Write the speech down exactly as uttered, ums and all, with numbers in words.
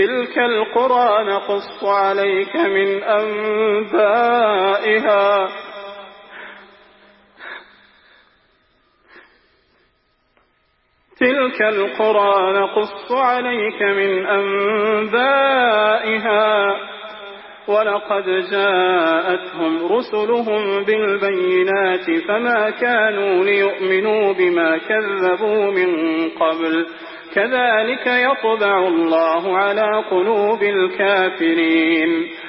تلك القرى نقص عليك من أنبائها تلك القرى نقص عليك من أنبائها ولقد جاءتهم رسلهم بالبينات فما كانوا ليؤمنوا بما كذبوا من قبل كذلك يطبع الله على قلوب الكافرين